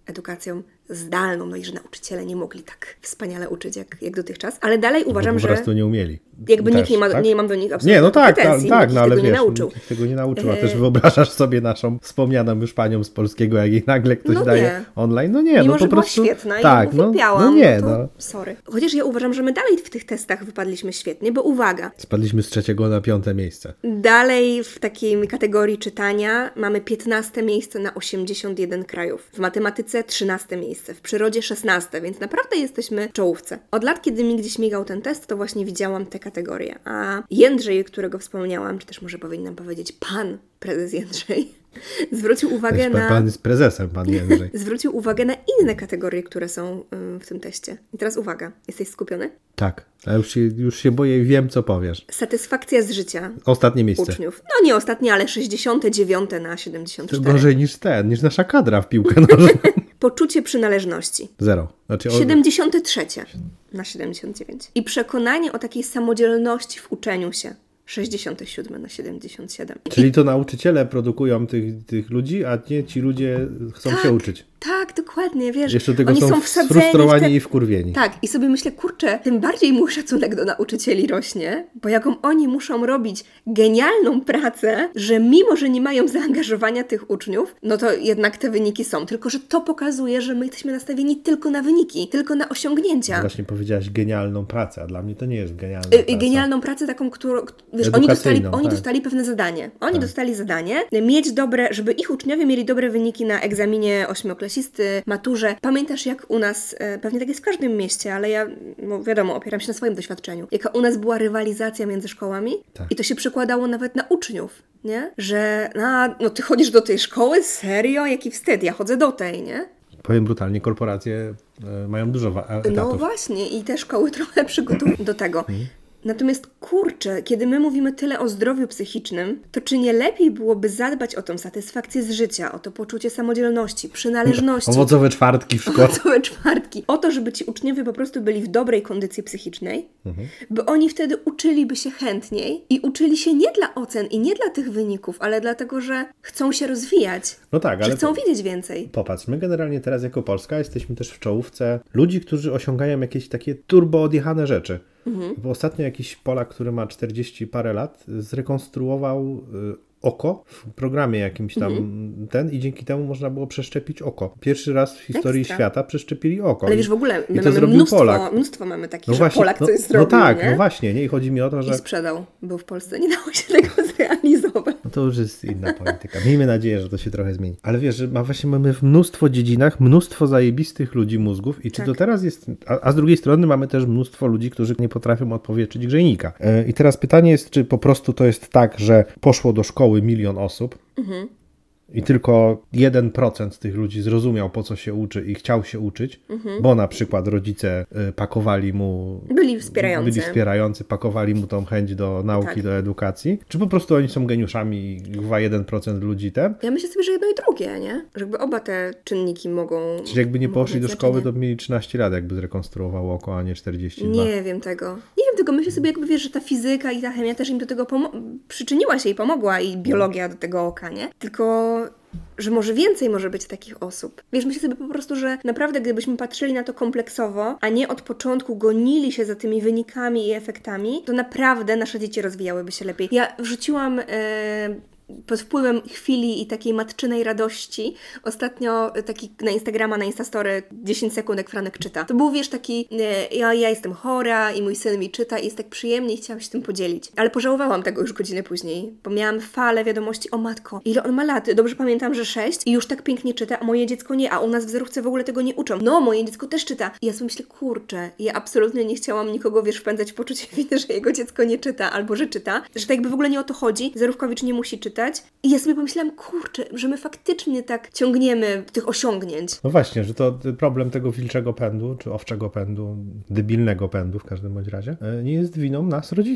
edukacją zdalną, no i że nauczyciele nie mogli tak wspaniale uczyć jak, jak dotychczas, ale dalej uważam, Bo po że prostu nie umieli. jakby Też, nikt nie, ma, tak? nie mam do nich absolutnie Nie, no tak, tak, kompetencji, tak nikt no ale tego wiesz, nie nauczył. nikt tego nie nauczył, a E- też wyobrażasz sobie naszą wspomnianą już panią z polskiego, jak jej nagle ktoś No daje nie. online, no nie, Mimo, no po że była prostu... świetna tak, i no, uwielbiałam, no nie, to no. sorry. Chociaż ja uważam, że my dalej w tych testach wypadliśmy świetnie, bo uwaga, Spadliśmy z trzeciego na piąte miejsce. dalej w takiej kategorii czytania mamy piętnaste miejsce na osiemdziesiąt jeden krajów. W matematyce trzynaste miejsce, w przyrodzie szesnaste, więc naprawdę jesteśmy w czołówce. Od lat, kiedy mi gdzieś migał ten test, to właśnie widziałam te kategorie. A Jędrzej, którego wspomniałam, czy też może powinnam powiedzieć pan prezes Jędrzej, zwrócił uwagę Weź, pan, na... pan jest prezesem, pan Jędrzej. Zwrócił uwagę na inne kategorie, które są ym, w tym teście. I teraz uwaga, jesteś skupiony? Tak, ale już się, już się boję i wiem, co powiesz. Satysfakcja z życia Ostatnie miejsce. uczniów. No nie ostatnie, ale sześćdziesiąte dziewiąte na siedemdziesiąt To cztery. gorzej niż ten, niż nasza kadra w piłkę nożną. Poczucie przynależności. Zero. Znaczy, o- siedemdziesiąte trzecie na siedemdziesiąt dziewięć. I przekonanie o takiej samodzielności w uczeniu się. sześćdziesiąte siódme na siedemdziesiąt siedem. Czyli to nauczyciele produkują tych, tych ludzi, a nie ci ludzie chcą Tak. się uczyć. Tak, dokładnie, wiesz. Jeszcze tylko oni są, są wsadzeni w sfrustrowani te... i wkurwieni. Tak, i sobie myślę, kurczę, tym bardziej mój szacunek do nauczycieli rośnie, bo jaką oni muszą robić genialną pracę, że mimo, że nie mają zaangażowania tych uczniów, no to jednak te wyniki są. Tylko, że to pokazuje, że my jesteśmy nastawieni tylko na wyniki, tylko na osiągnięcia. Właśnie powiedziałaś genialną pracę, a dla mnie to nie jest genialna Y, y, praca. Genialną pracę taką, którą... Wiesz, oni dostali, Edukacyjną, oni tak. dostali pewne zadanie. Oni Tak. dostali zadanie mieć dobre, żeby ich uczniowie mieli dobre wyniki na egzaminie ośmioklasisty, maturze. Pamiętasz, jak u nas, e, pewnie tak jest w każdym mieście, ale ja, no wiadomo, opieram się na swoim doświadczeniu, jaka u nas była rywalizacja między szkołami Tak. i to się przekładało nawet na uczniów, nie? Że, a, no ty chodzisz do tej szkoły? Serio? Jaki wstyd, ja chodzę do tej, nie? Powiem brutalnie, korporacje e, mają dużo wa- etatów. No właśnie, i te szkoły trochę przygotowują do tego. Natomiast kurczę, kiedy my mówimy tyle o zdrowiu psychicznym, to czy nie lepiej byłoby zadbać o tą satysfakcję z życia, o to poczucie samodzielności, przynależności, Owocowe czwartki w szkole. owocowe czwartki, o to, żeby ci uczniowie po prostu byli w dobrej kondycji psychicznej, by oni wtedy uczyliby się chętniej i uczyli się nie dla ocen i nie dla tych wyników, ale dlatego, że chcą się rozwijać, No tak, że ale chcą to- wiedzieć więcej. Popatrz, my generalnie teraz jako Polska jesteśmy też w czołówce ludzi, którzy osiągają jakieś takie turbo odjechane rzeczy. Mhm. Bo ostatnio jakiś Polak, który ma czterdzieści parę lat, zrekonstruował y, oko w programie jakimś tam Mhm. ten i dzięki temu można było przeszczepić oko. Pierwszy raz w historii Ekstra. świata przeszczepili oko. Ale I- wiesz, w ogóle i my to mamy zrobił mnóstwo, Polak. mnóstwo mamy takich, No że właśnie, Polak no, coś no zrobił, tak, nie? no właśnie, nie? I chodzi mi o to, I że sprzedał, bo w Polsce nie dało się tego zrealizować. no to już jest inna polityka. Miejmy nadzieję, że to się trochę zmieni. Ale wiesz, że ma właśnie mamy w mnóstwo dziedzinach, mnóstwo zajebistych ludzi mózgów i czy Tak. to teraz jest... A, a z drugiej strony mamy też mnóstwo ludzi, którzy nie potrafią odpowietrzyć grzejnika. E, I teraz pytanie jest, czy po prostu to jest tak, że poszło do szkoły milion osób Mhm. i tylko jeden procent z tych ludzi zrozumiał, po co się uczy i chciał się uczyć, bo na przykład rodzice y, pakowali mu... Byli wspierający. Byli wspierający, pakowali mu tą chęć do nauki, Tak. do edukacji. Czy po prostu oni są geniuszami i chyba jeden procent ludzi ten? Ja myślę sobie, że jedno i drugie, nie? Że jakby oba te czynniki mogą... Czyli jakby nie mogą poszli do mieć szkoły, znaczenie. to mieli trzynaście lat, jakby zrekonstruowało oko, a nie czterdzieści dwa. Nie wiem tego. Nie wiem tego. Myślę sobie, jakby wiesz, że ta fizyka i ta chemia też im do tego pomo- przyczyniła się i pomogła i biologia do tego oka, nie? Tylko... że może więcej może być takich osób. Wiesz, myślę sobie po prostu, że naprawdę gdybyśmy patrzyli na to kompleksowo, a nie od początku gonili się za tymi wynikami i efektami, to naprawdę nasze dzieci rozwijałyby się lepiej. Ja wrzuciłam... E- pod wpływem chwili i takiej matczynej radości ostatnio taki na Instagrama, na Instastory dziesięć sekund, jak Franek czyta. To był, wiesz, taki e, ja, ja jestem chora i mój syn mi czyta i jest tak przyjemnie i chciałam się tym podzielić. Ale pożałowałam tego już godzinę później, bo miałam falę wiadomości o matko. Ile on ma lat? Dobrze pamiętam, że sześć i już tak pięknie czyta, a moje dziecko nie, a u nas w zerówce w ogóle tego nie uczą. No, moje dziecko też czyta. I ja sobie myślę, kurczę, ja absolutnie nie chciałam nikogo, wiesz, wpędzać w poczucie winy, że jego dziecko nie czyta albo że czyta, że tak jakby w ogóle nie o to chodzi, zerówkowicz nie musi czytać. I ja sobie pomyślałam, kurczę, że my faktycznie tak ciągniemy tych osiągnięć. No właśnie, że to problem tego wilczego pędu, czy owczego pędu, debilnego pędu w każdym bądź razie, nie jest winą nas, rodziców.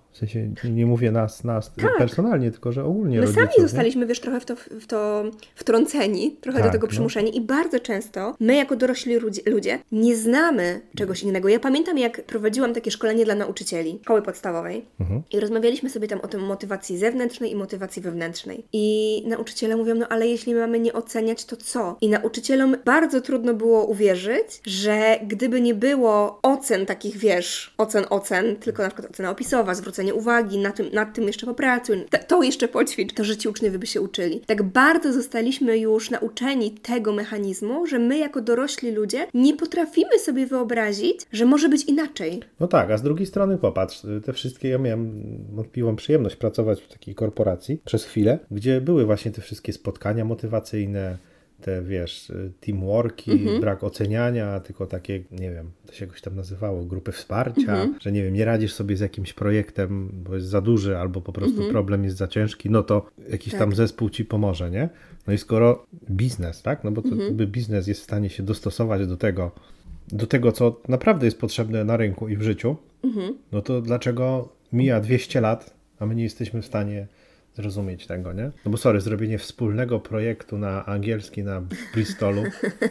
W sensie nie mówię nas, nas Tak. personalnie, tylko że ogólnie My rodziców. sami nie? zostaliśmy, wiesz, trochę w to, w to wtrąceni, trochę Tak, do tego no. przymuszeni i bardzo często my jako dorośli ludzie, ludzie nie znamy czegoś innego. Ja pamiętam, jak prowadziłam takie szkolenie dla nauczycieli szkoły podstawowej Mhm. i rozmawialiśmy sobie tam o tym motywacji zewnętrznej i motywacji wewnętrznej. I nauczyciele mówią, no ale jeśli mamy nie oceniać, to co? I nauczycielom bardzo trudno było uwierzyć, że gdyby nie było ocen takich, wiesz, ocen, ocen, tylko na przykład ocena opisowa, zwrócenie uwagi, na tym, nad tym jeszcze popracuj, t- to jeszcze poćwicz, to że ci uczniowie by się uczyli. Tak bardzo zostaliśmy już nauczeni tego mechanizmu, że my jako dorośli ludzie nie potrafimy sobie wyobrazić, że może być inaczej. No tak, a z drugiej strony popatrz, te wszystkie, ja miałem wątpliwą przyjemność pracować w takiej korporacji przez chwilę, gdzie były właśnie te wszystkie spotkania motywacyjne, te, wiesz, teamworki, Mhm. brak oceniania, tylko takie, nie wiem, to się jakoś tam nazywało, grupy wsparcia, Mhm. że nie wiem, nie radzisz sobie z jakimś projektem, bo jest za duży, albo po prostu Mhm. problem jest za ciężki, no to jakiś Tak. tam zespół ci pomoże, nie? No i skoro biznes, tak? No bo to Mhm. jakby biznes jest w stanie się dostosować do tego, do tego, co naprawdę jest potrzebne na rynku i w życiu, Mhm. no to dlaczego mija dwieście lat, a my nie jesteśmy w stanie zrozumieć tego, nie? No bo sorry, zrobienie wspólnego projektu na angielski na Bristolu,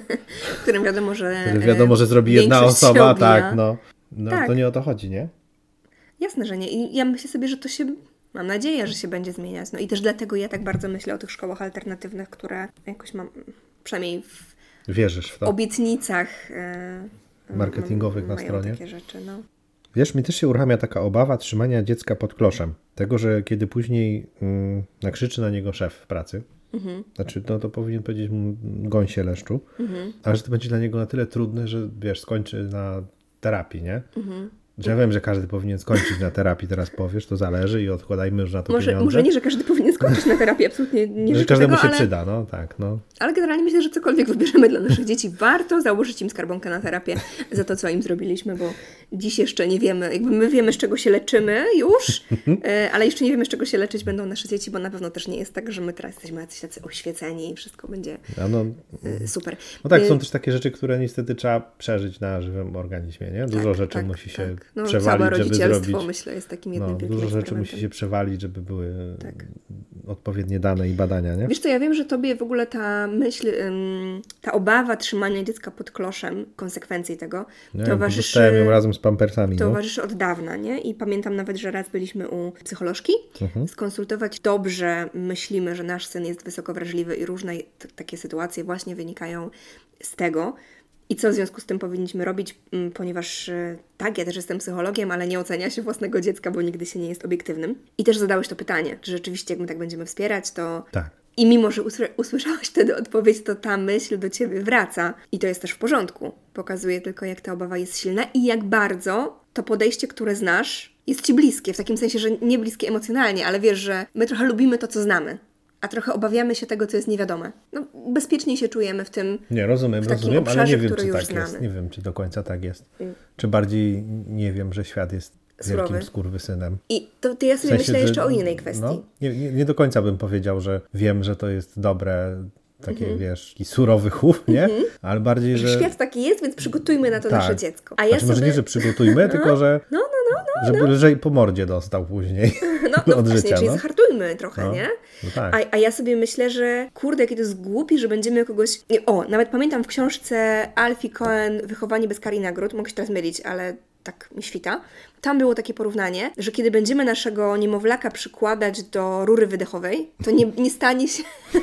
W którym wiadomo, że który wiadomo, że zrobi jedna większość się osoba, obija. tak, no, no Tak. to nie o to chodzi, nie? Jasne, że nie. I ja myślę sobie, że to się, mam nadzieję, że się będzie zmieniać. No i też dlatego ja tak bardzo myślę o tych szkołach alternatywnych, które jakoś mam, przynajmniej w Wierzysz w to? obietnicach e, Marketingowych na mają stronie. takie rzeczy, no. Wiesz, mi też się uruchamia taka obawa trzymania dziecka pod kloszem. Tego, że kiedy później mm, nakrzyczy na niego szef w pracy, Mhm. znaczy no to powinien powiedzieć mu gąsie leszczu, Mhm. ale że to będzie dla niego na tyle trudne, że wiesz, skończy na terapii, nie? Mhm. Że ja wiem, że każdy powinien skończyć na terapii, teraz powiesz, to zależy i odkładajmy już na to Może, pieniądze. może nie, że każdy powinien skończyć na terapii, absolutnie nie że życzę każdemu tego, się ale, przyda, no tak, no. ale generalnie myślę, że cokolwiek wybierzemy dla naszych dzieci, warto założyć im skarbonkę na terapię za to, co im zrobiliśmy, bo dziś jeszcze nie wiemy, jakby my wiemy, z czego się leczymy już, e, ale jeszcze nie wiemy, z czego się leczyć będą nasze dzieci, bo na pewno też nie jest tak, że my teraz jesteśmy jacyś tacy oświeceni i wszystko będzie A no, e, super. no tak, E, są też takie rzeczy, które niestety trzeba przeżyć na żywym organizmie, nie? Dużo tak, rzeczy tak, musi się tak. No, przewalić, całe żeby rodzicielstwo, zrobić. myślę, jest takim jednym No, wielkim dużo rzeczy eksperymentem. musi się przewalić, żeby były Tak. odpowiednie dane i badania, nie? Wiesz co, ja wiem, że tobie w ogóle ta myśl, ym, ta obawa trzymania dziecka pod kloszem, konsekwencji tego, Nie, towarzyszy, dostałem ją razem z pampersami, no. towarzyszy od dawna, nie? I pamiętam nawet, że raz byliśmy u psycholożki, Mhm. skonsultować dobrze myślimy, że nasz syn jest wysoko wrażliwy i różne t- takie sytuacje właśnie wynikają z tego. I co w związku z tym powinniśmy robić, m, ponieważ e, tak, ja też jestem psychologiem, ale nie ocenia się własnego dziecka, bo nigdy się nie jest obiektywnym. I też zadałeś to pytanie, czy rzeczywiście jak my tak będziemy wspierać, to Tak. i mimo, że usły- usłyszałeś wtedy odpowiedź, to ta myśl do Ciebie wraca. I to jest też w porządku. Pokazuje tylko, jak ta obawa jest silna i jak bardzo to podejście, które znasz, jest Ci bliskie. W takim sensie, że nie bliskie emocjonalnie, ale wiesz, że my trochę lubimy to, co znamy. A trochę obawiamy się tego, co jest niewiadome. No, bezpieczniej się czujemy w tym. Nie, rozumiem, w takim rozumiem, ale obszarze, nie wiem, który czy już tak znamy. jest. Nie wiem, czy do końca tak jest. Mm. Czy bardziej nie wiem, że świat jest Surowy. wielkim skurwysynem. I to, to ja sobie W sensie, myślę że- jeszcze o innej kwestii. No, nie, nie, nie do końca bym powiedział, że wiem, że to jest dobre, takie Mhm. wiesz, taki surowy chów, nie? Ale bardziej, Że że... świat taki jest, więc przygotujmy na to Tak. nasze dziecko. A ja Znaczy, sobie... może nie, że przygotujmy, tylko że No, no, no, żeby lżej po mordzie dostał później no, no od właśnie, życia. czyli No. zahartujmy trochę, No. nie? No tak. A, a ja sobie myślę, że kurde, jakie to jest głupi, że będziemy kogoś... Nie, o, nawet pamiętam w książce Alfie Cohen Wychowanie bez kar i nagród, mogę się teraz mylić, ale tak mi świta. Tam było takie porównanie, że kiedy będziemy naszego niemowlaka przykładać do rury wydechowej, to nie, nie stanie się...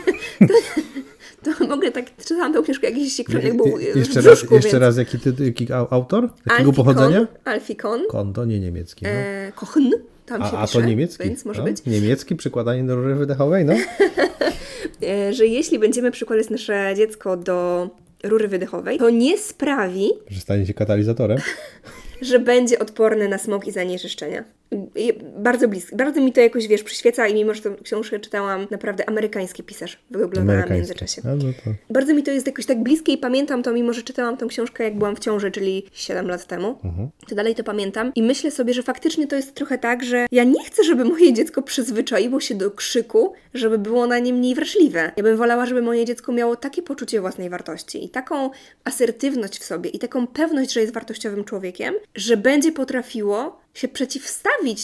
to, to mogę tak... Czytałam tą książkę, jakiś jak był Je- w jeszcze raz, brzuszku, jeszcze więc... raz jaki, ty, jaki au- autor? Jakiego Alfie pochodzenia? Cohn, Alfie Cohn, Kon, to nie niemiecki. No. e, Kochen, tam się a, a pisze, to niemiecki. więc może no. być. Niemiecki, przykładanie do rury wydechowej, no. E, że jeśli będziemy przykładać nasze dziecko do rury wydechowej, to nie sprawi, Że stanie się katalizatorem. że będzie odporny na smog i zanieczyszczenia. I bardzo blisko. Bardzo mi to jakoś, wiesz, przyświeca i mimo, że tę książkę czytałam, naprawdę amerykański pisarz wygooglowałam w Amerykański. międzyczasie. A, no to... Bardzo mi to jest jakoś tak bliskie i pamiętam to, mimo że czytałam tę książkę, jak byłam w ciąży, czyli siedem lat temu. Mhm. To dalej to pamiętam. I myślę sobie, że faktycznie to jest trochę tak, że ja nie chcę, żeby moje dziecko przyzwyczaiło się do krzyku, żeby było na nie mniej wrażliwe. Ja bym wolała, żeby moje dziecko miało takie poczucie własnej wartości i taką asertywność w sobie i taką pewność, że jest wartościowym człowiekiem, że będzie potrafiło się przeciwstawić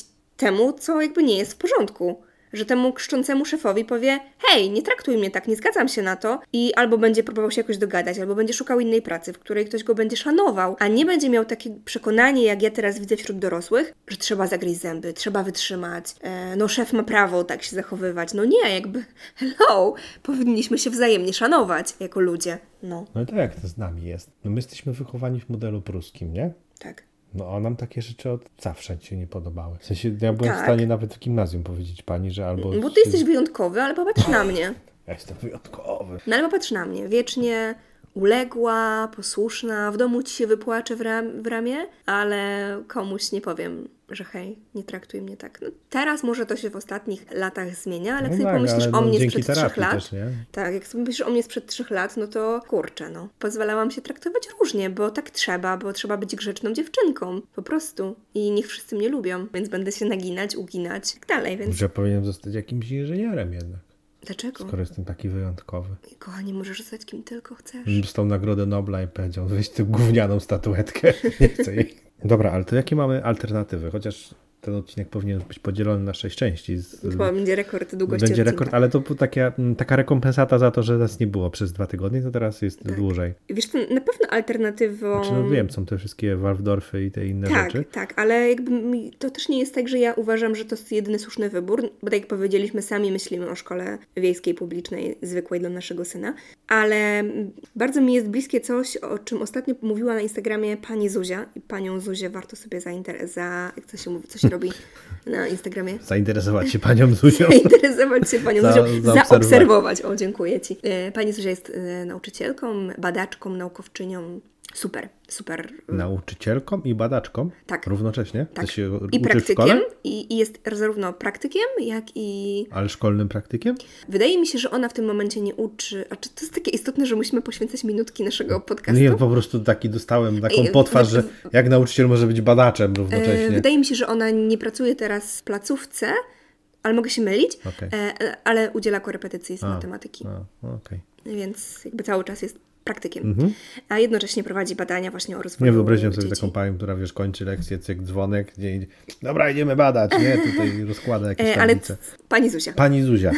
temu, co jakby nie jest w porządku. Że temu krzyczącemu szefowi powie: hej, nie traktuj mnie tak, nie zgadzam się na to, i albo będzie próbował się jakoś dogadać, albo będzie szukał innej pracy, w której ktoś go będzie szanował, a nie będzie miał takie przekonanie, jak ja teraz widzę wśród dorosłych, że trzeba zagryźć zęby, trzeba wytrzymać, e, no szef ma prawo tak się zachowywać. No nie, jakby hello, powinniśmy się wzajemnie szanować jako ludzie. No. No i tak jak to z nami jest. No my jesteśmy wychowani w modelu pruskim, nie? Tak. No a nam takie rzeczy od zawsze się nie podobały. W sensie ja byłem Tak. w stanie nawet w gimnazjum powiedzieć pani, że albo... Bo ty jesteś wyjątkowy, ale popatrz na mnie. Ja jestem wyjątkowy. No ale popatrz na mnie, wiecznie uległa, posłuszna, w domu ci się wypłacze w, ram, w ramię, ale komuś nie powiem, że hej, nie traktuj mnie tak. No, teraz może to się w ostatnich latach zmienia, ale jak No sobie tak, pomyślisz ale o no, mnie dzięki sprzed trzech terapii lat, też, nie? tak, jak sobie myślisz o mnie sprzed trzech lat, no to kurczę, no. Pozwalałam się traktować różnie, bo tak trzeba, bo trzeba być grzeczną dziewczynką, po prostu. I niech wszyscy mnie lubią, więc będę się naginać, uginać i tak dalej, więc... Że powinienem zostać jakimś inżynierem jednak. Dlaczego? Skoro jestem taki wyjątkowy. Kochanie, możesz zostać kim tylko chcesz. Dostał Nagrodę Nobla i powiedział: weź tę gównianą statuetkę. Nie chcę jej. Dobra, ale to jakie mamy alternatywy? Chociaż ten odcinek powinien być podzielony na sześć części. Z... To będzie rekord długości Będzie odcinka. rekord, ale to taka, taka rekompensata za to, że nas nie było przez dwa tygodnie, to teraz jest Tak. dłużej. Wiesz, to na pewno alternatywą... Znaczy, no wiem, są te wszystkie Waldorfy i te inne tak, rzeczy. tak, ale jakby mi, to też nie jest tak, że ja uważam, że to jest jedyny słuszny wybór, bo tak jak powiedzieliśmy, sami myślimy o szkole wiejskiej, publicznej, zwykłej dla naszego syna, ale bardzo mi jest bliskie coś, o czym ostatnio mówiła na Instagramie pani Zuzia i panią Zuzię warto sobie zainteresować, za, jak to się mówi, co się robi na Instagramie? Zainteresować się panią Zuzią. Zainteresować się panią Za- Zuzią, zaobserwować. zaobserwować, o dziękuję Ci. E, Pani Zuzia jest e, nauczycielką, badaczką, naukowczynią, super, super. Nauczycielką i badaczką? Tak. Równocześnie? Tak. To się I uczy w praktykiem, szkole? i, i jest zarówno praktykiem, jak i... Ale szkolnym praktykiem? Wydaje mi się, że ona w tym momencie nie uczy... A czy to jest takie istotne, że musimy poświęcać minutki naszego podcastu? Nie, po prostu taki dostałem taką I- potwarz, wy- że jak nauczyciel może być badaczem E, równocześnie. Wydaje mi się, że ona nie pracuje teraz w placówce, ale mogę się mylić, Okej. e, ale udziela korepetycji z A, matematyki. A, okej. Więc jakby cały czas jest praktykiem. Mhm. A jednocześnie prowadzi badania właśnie o rozwoju Nie wyobraziłem sobie dzieci. taką panią, która wiesz, kończy lekcję, cyk, dzwonek, gdzie idzie. Dobra, idziemy badać, nie? Tutaj rozkłada jakieś E, ale tablice. c- pani Zuzia. Pani Zuzia.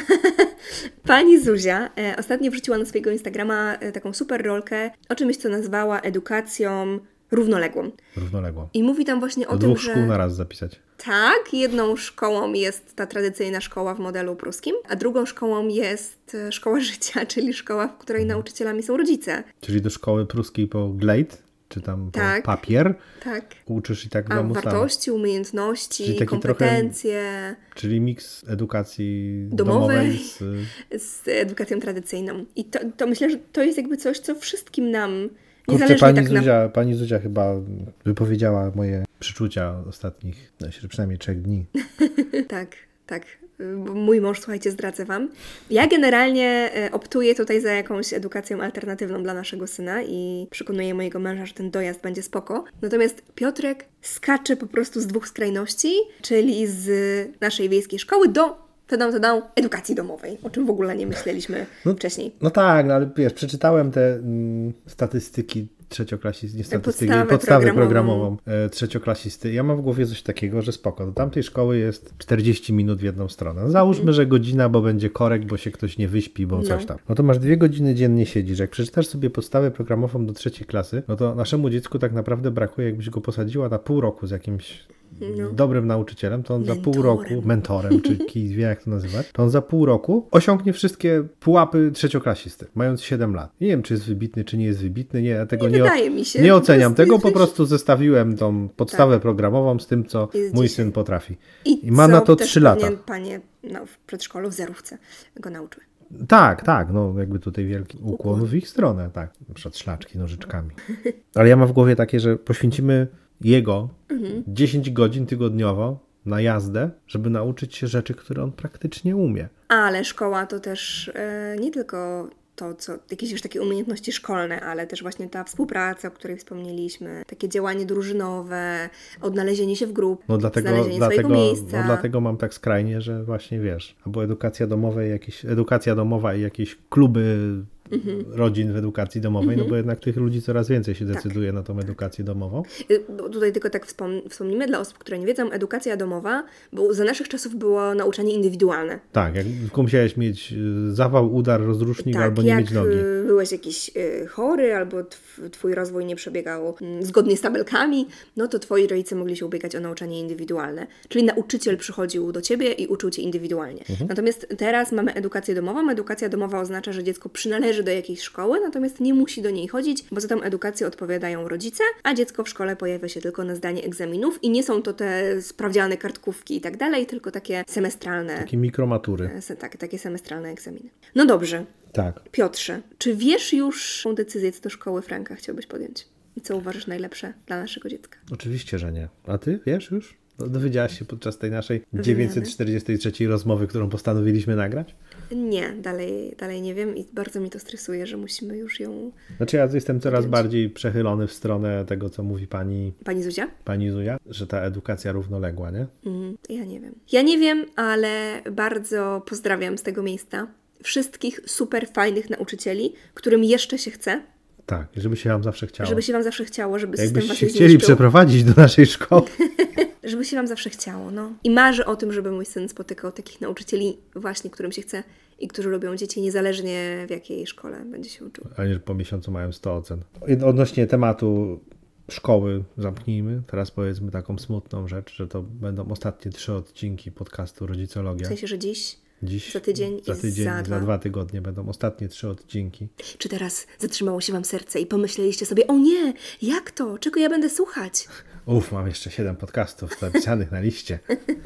Pani Zuzia e, ostatnio wrzuciła na swojego Instagrama e, taką super rolkę o czymś, co nazwała edukacją równoległą. Równoległo. I mówi tam właśnie o Do tym, dwóch że... szkół na raz zapisać. Tak, jedną szkołą jest ta tradycyjna szkoła w modelu pruskim, a drugą szkołą jest e, szkoła życia, czyli szkoła, w której nauczycielami są rodzice. Czyli do szkoły pruskiej po glejt, czy tam po Tak. papier, Tak. uczysz i tak w A domu sam. wartości, umiejętności, Czyli taki kompetencje Czyli miks edukacji Domowej. domowej z... z edukacją tradycyjną. I to, to myślę, że to jest jakby coś, co wszystkim nam Kurczę, niezależnie pani, tak na... Zuzia, pani Zuzia chyba wypowiedziała moje przeczucia ostatnich, no, przynajmniej trzech dni. Tak, tak. Bo mój mąż, słuchajcie, zdradzę Wam. Ja generalnie e, optuję tutaj za jakąś edukacją alternatywną dla naszego syna i przekonuję mojego męża, że ten dojazd będzie spoko. Natomiast Piotrek skacze po prostu z dwóch skrajności, czyli z naszej wiejskiej szkoły do tadam, tadam, edukacji domowej, o czym w ogóle nie myśleliśmy No, wcześniej. No tak, no ale wiesz, przeczytałem te mm, statystyki trzecioklasisty, nie statystyki, Podstawę podstawę programową. programową e, trzecioklasisty. Ja mam w głowie coś takiego, że spoko, do tamtej szkoły jest czterdzieści minut w jedną stronę. Załóżmy, Mhm. że godzina, bo będzie korek, bo się ktoś nie wyśpi, bo No. coś tam. No to masz dwie godziny dziennie siedzisz. Jak przeczytasz sobie podstawę programową do trzeciej klasy, no to naszemu dziecku tak naprawdę brakuje, jakbyś go posadziła na pół roku z jakimś No. dobrym nauczycielem, to on za pół Mentorem. roku, mentorem, czy kij wie jak to nazywać, to on za pół roku osiągnie wszystkie pułapy trzecioklasisty, mając siedem lat. Nie wiem, czy jest wybitny, czy nie jest wybitny, nie, ja tego Nie nie, wydaje mi się. nie Po oceniam prostu tego, po jesteś- prostu zestawiłem tą podstawę programową z tym, co Jest mój dzisiaj. syn potrafi. I, I ma co na to też trzy lata. powinien Panie no, w przedszkolu, w zerówce go nauczyły. Tak, tak, no jakby tutaj wielki ukłon w ich stronę, tak, na przykład szlaczki nożyczkami. Ale ja mam w głowie takie, że poświęcimy jego dziesięć godzin tygodniowo na jazdę, żeby nauczyć się rzeczy, które on praktycznie umie. Ale szkoła to też e, nie tylko to, co jakieś już takie umiejętności szkolne, ale też właśnie ta współpraca, o której wspomnieliśmy, takie działanie drużynowe, odnalezienie się w grupie, No dlatego, znalezienie dlatego, swojego miejsca. no dlatego mam tak skrajnie, że właśnie wiesz, albo edukacja domowa, jakieś, edukacja domowa i jakieś kluby mhm. rodzin w edukacji domowej, mhm. no bo jednak tych ludzi coraz więcej się decyduje tak. na tą edukację domową. Bo tutaj tylko tak wspom- wspomnimy dla osób, które nie wiedzą, edukacja domowa, bo za naszych czasów było nauczanie indywidualne. Tak, jak tylko musiałeś mieć zawał, udar, rozrusznik tak, albo nie mieć nogi. jak byłeś jakiś y, chory albo tw- twój rozwój nie przebiegał y, zgodnie z tabelkami, no to twoi rodzice mogli się ubiegać o nauczanie indywidualne. Czyli nauczyciel przychodził do ciebie i uczył cię indywidualnie. Mhm. Natomiast teraz mamy edukację domową. Edukacja domowa oznacza, że dziecko przynależy do jakiejś szkoły, natomiast nie musi do niej chodzić, bo za tą edukację odpowiadają rodzice, a dziecko w szkole pojawia się tylko na zdanie egzaminów i nie są to te sprawdziane kartkówki i tak dalej, tylko takie semestralne. Takie mikromatury. E, tak, takie semestralne egzaminy. No dobrze. Tak. Piotrze, czy wiesz już tą decyzję, co do szkoły Franka chciałbyś podjąć? I co uważasz najlepsze dla naszego dziecka? Oczywiście, że nie. A ty wiesz już? Dowiedziałaś się podczas tej naszej dziewięćset czterdziestej trzeciej rozmowy, którą postanowiliśmy nagrać? Nie, dalej, dalej nie wiem i bardzo mi to stresuje, że musimy już ją... Znaczy ja jestem coraz podjąć. bardziej przechylony w stronę tego, co mówi pani... Pani Zuzia? Pani Zuzia, że ta edukacja równoległa, nie? Mm, ja nie wiem. Ja nie wiem, ale bardzo pozdrawiam z tego miejsca wszystkich super fajnych nauczycieli, którym jeszcze się chce. Tak, żeby się wam zawsze chciało. Żeby się wam zawsze chciało, żeby system was Jakbyście nie chcieli zniszczył. przeprowadzić do naszej szkoły. Żeby się wam zawsze chciało, no. I marzę o tym, żeby mój syn spotykał takich nauczycieli właśnie, którym się chce i którzy lubią dzieci, niezależnie w jakiej szkole będzie się uczył. A nie, że po miesiącu mają sto ocen. Odnośnie tematu szkoły zamknijmy. Teraz powiedzmy taką smutną rzecz, że to będą ostatnie trzy odcinki podcastu Rodzicologia. W sensie, że dziś, Dziś, za tydzień za, i tydzień, za za dwa. dwa tygodnie będą ostatnie trzy odcinki. Czy teraz zatrzymało się wam serce i pomyśleliście sobie, o nie, jak to? Czego ja będę słuchać? Uf, mam jeszcze siedem podcastów zapisanych na liście.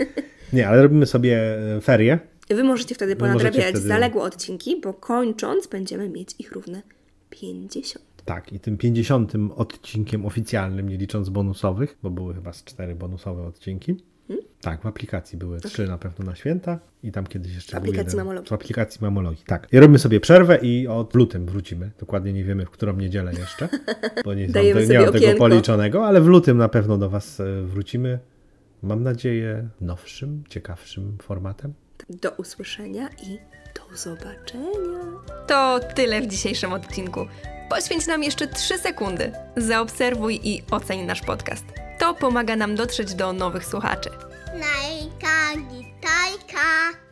Nie, ale robimy sobie ferie. Wy możecie wtedy Wy możecie ponadrabiać wtedy- zaległe odcinki, bo kończąc będziemy mieć ich równe pięćdziesiąt. Tak, i tym pięćdziesiątym odcinkiem oficjalnym, nie licząc bonusowych, bo były chyba z cztery bonusowe odcinki. Hmm? Tak, w aplikacji były trzy na pewno na święta i tam kiedyś jeszcze W aplikacji był jeden. Mamologii. W aplikacji Mamologii, tak. I robimy sobie przerwę i od lutym wrócimy. Dokładnie nie wiemy, w którą niedzielę jeszcze, bo nie, znam, Dajemy nie sobie mam tego okienko. policzonego, ale w lutym na pewno do Was e, wrócimy. Mam nadzieję nowszym, ciekawszym formatem. Do usłyszenia i do zobaczenia. To tyle w dzisiejszym odcinku. Poświęć nam jeszcze trzy sekundy. Zaobserwuj i oceń nasz podcast. To pomaga nam dotrzeć do nowych słuchaczy. Najka, gitajka.